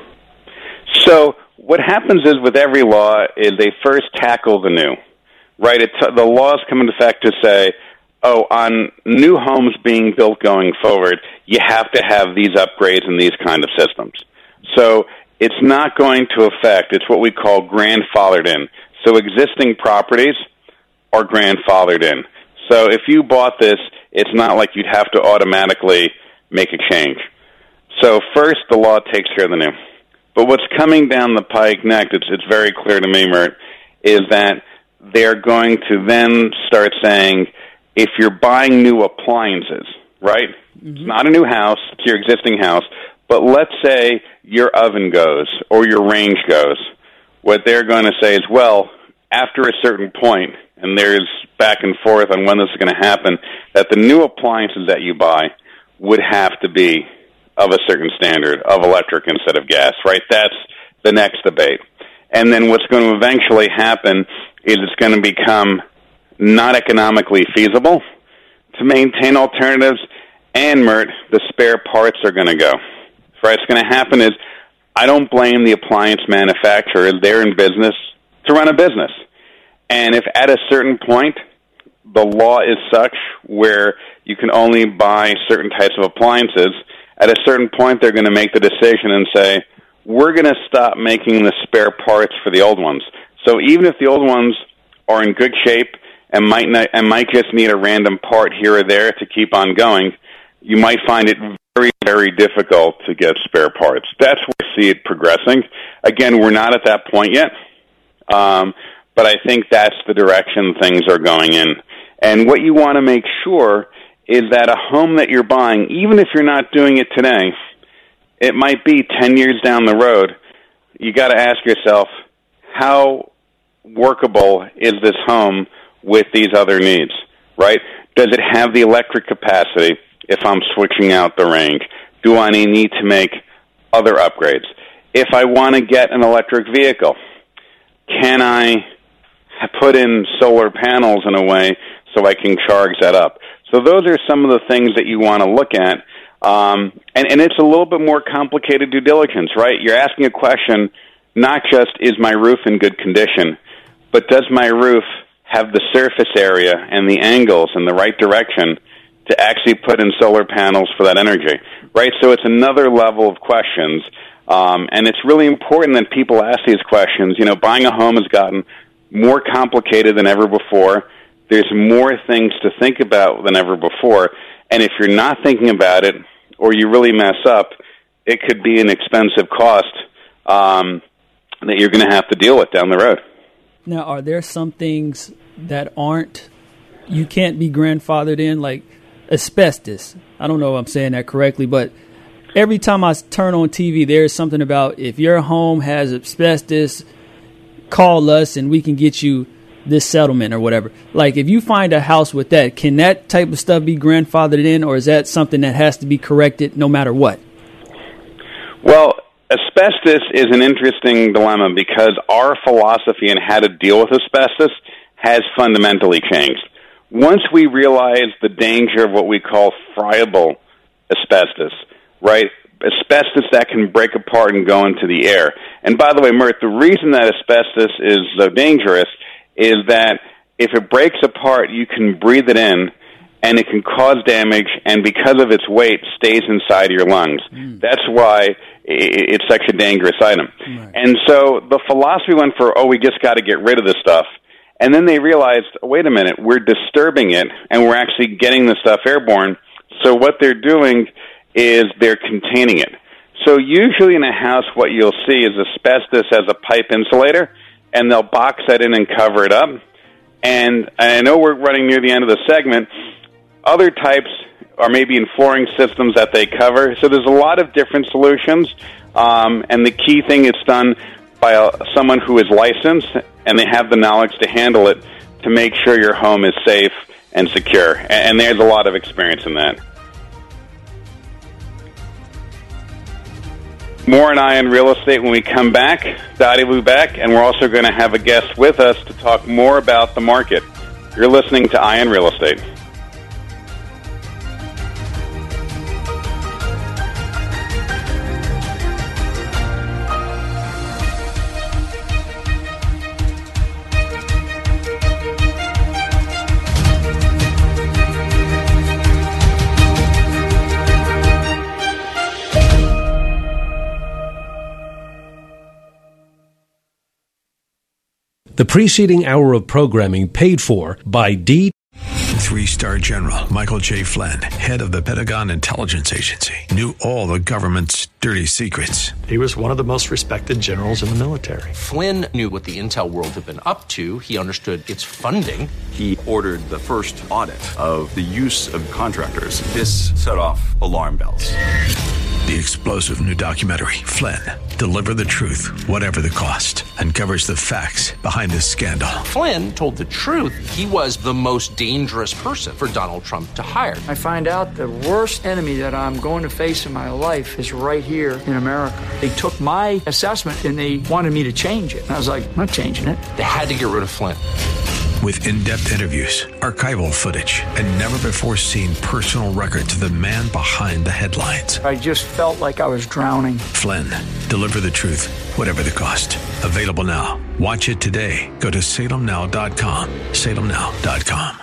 So what happens is with every law is they first tackle the new, right? It's, the laws come into effect to say, oh, on new homes being built going forward, you have to have these upgrades and these kind of systems. So it's not going to affect, it's what we call grandfathered in. So existing properties are grandfathered in. So if you bought this, it's not like you'd have to automatically make a change. So first, the law takes care of the new. But what's coming down the pike next, it's, it's very clear to me, Mert, is that they're going to then start saying, if you're buying new appliances, right? Mm-hmm. It's not a new house, it's your existing house, but let's say your oven goes or your range goes. What they're going to say is, well, after a certain point, and there's back and forth on when this is going to happen, that the new appliances that you buy would have to be of a certain standard, of electric instead of gas, right? That's the next debate. And then what's going to eventually happen is it's going to become not economically feasible to maintain alternatives, and, Mert, the spare parts are going to go. So what's going to happen is, I don't blame the appliance manufacturers. They're in business to run a business. And if at a certain point the law is such where you can only buy certain types of appliances, at a certain point they're going to make the decision and say, we're going to stop making the spare parts for the old ones. So even if the old ones are in good shape and might not, and might just need a random part here or there to keep on going, you might find it very, very difficult to get spare parts. That's where I see it progressing. Again, we're not at that point yet, um, but I think that's the direction things are going in. And what you want to make sure is that a home that you're buying, even if you're not doing it today, it might be ten years down the road, you got to ask yourself, how workable is this home with these other needs, right? Does it have the electric capacity if I'm switching out the range? Do I need to make other upgrades? If I want to get an electric vehicle, can I put in solar panels in a way so I can charge that up? So those are some of the things that you want to look at. Um, and, and it's a little bit more complicated due diligence, right? You're asking a question, not just is my roof in good condition, but does my roof have the surface area and the angles in the right direction to actually put in solar panels for that energy, right? So it's another level of questions, um, and it's really important that people ask these questions. You know, buying a home has gotten more complicated than ever before. There's more things to think about than ever before, and if you're not thinking about it or you really mess up, it could be an expensive cost um, that you're going to have to deal with down the road. Now, are there some things that aren't, you can't be grandfathered in, like asbestos? I don't know if I'm saying that correctly, but every time I turn on T V, there's something about if your home has asbestos, call us and we can get you this settlement or whatever. Like, if you find a house with that, can that type of stuff be grandfathered in, or is that something that has to be corrected no matter what? Well, asbestos is an interesting dilemma because our philosophy in how to deal with asbestos has fundamentally changed. Once we realize the danger of what we call friable asbestos, right? Asbestos that can break apart and go into the air. And by the way, Mert, the reason that asbestos is so dangerous is that if it breaks apart, you can breathe it in, and it can cause damage, and because of its weight, stays inside your lungs. Mm. That's why it's such a dangerous item. Right. And so the philosophy went for, oh, we just got to get rid of this stuff. And then they realized, wait a minute, we're disturbing it, and we're actually getting the stuff airborne. So what they're doing is they're containing it. So usually in a house, what you'll see is asbestos as a pipe insulator, and they'll box that in and cover it up. And I know we're running near the end of the segment. Other types are maybe in flooring systems that they cover. So there's a lot of different solutions. Um, and the key thing is done by a, someone who is licensed, and they have the knowledge to handle it to make sure your home is safe and secure. And, and there's a lot of experience in that. More on Ion Real Estate when we come back. Dottie will be back, and we're also going to have a guest with us to talk more about the market. You're listening to Ion Real Estate. The preceding hour of programming paid for by D. Three-star General Michael J. Flynn, head of the Pentagon Intelligence Agency, knew all the government's dirty secrets. He was one of the most respected generals in the military. Flynn knew what the intel world had been up to. He understood its funding. He ordered the first audit of the use of contractors. This set off alarm bells. The explosive new documentary, Flynn, Deliver the Truth, Whatever the Cost, uncovers the facts behind this scandal. Flynn told the truth. He was the most dangerous person for Donald Trump to hire. I find out the worst enemy that I'm going to face in my life is right here in America. They took my assessment and they wanted me to change it. And I was like, I'm not changing it. They had to get rid of Flynn. With in-depth interviews, archival footage, and never-before-seen personal records of the man behind the headlines. I just felt like I was drowning. Flynn, Deliver the Truth, Whatever the Cost. Available now. Watch it today. Go to salem now dot com. salem now dot com.